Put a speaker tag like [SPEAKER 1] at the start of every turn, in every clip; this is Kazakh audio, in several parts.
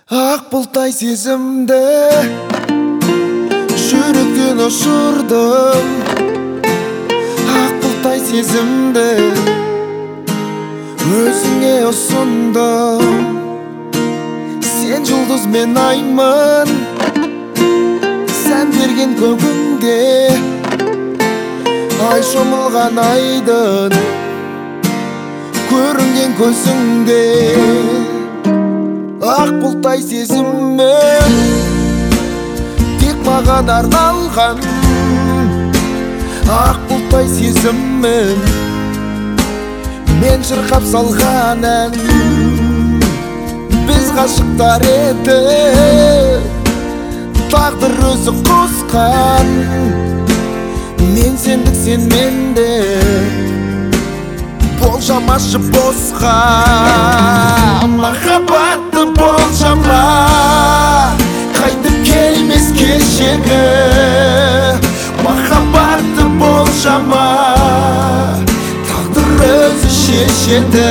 [SPEAKER 1] Ақ бұлтай сезімді жүректен ұшырдым. Ақ бұлтай сезімді өзіңе ұсындым. Сен жұлдыз мен аймын, сән берген көгіңде, ай шомылған айдын көрінген көзіңде. Ақ бұлтай сезіммен тек маған арналған. Ақ бұлтай сезіммен мен шырқап салған ән. Біз ғашықтар еді, тағдыр өзі қосқан. Мен сендік, сен менде, болжамашы босқа. Махаббатты болжама, қайтып келмес кешегі. Махаббатты болжама, тағдыр өзі шешеді.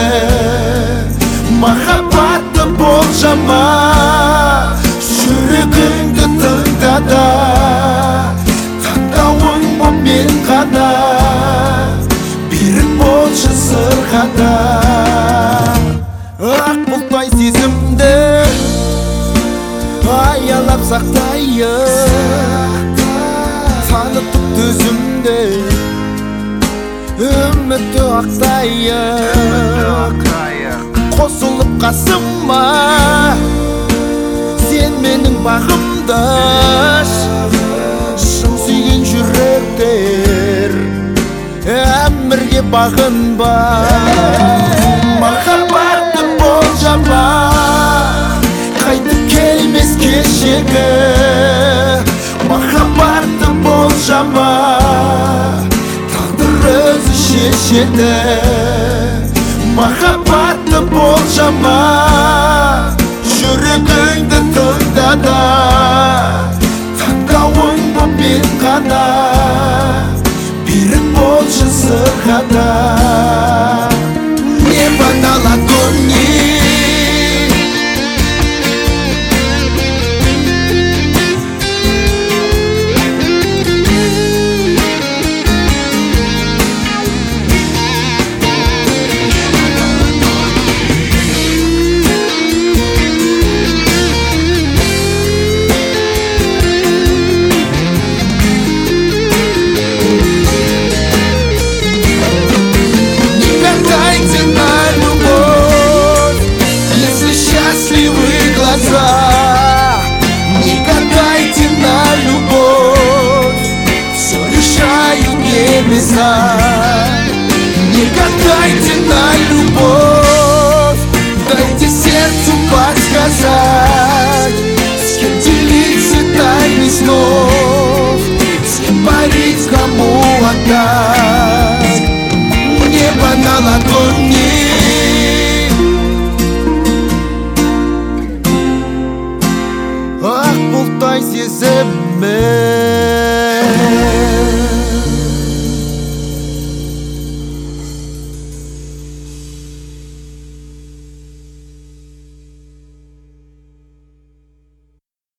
[SPEAKER 1] Махаббатты болжама, жүрегіңді тыңда да, таңдауың бұл мен ғана, берік болшы сырғада. Ақ бұлтай сезімді аялап сақтайын, танытып төзімді үмітті ақтайын. Қосылып қасыма, сен менің бағымдаш. Шын сүйген жүректер әмірге бағынба. Махаббатты болжама, қайтып келмес кешегі. Махаббатты болжама, тағдыр өзі шешеді. Махаббатты болжама, жүрегіңді тыңда да, таңдауың бұл мен ғана, берік болшы сырғада. Небо на ладони, не гадайте на любовь, все решают небеса. Не гадайте на любовь, дайте сердцу подсказать, с кем делиться тайны снов, с кем парить, кому отдать. Небо на ладони, ақ бұлтай сезіммен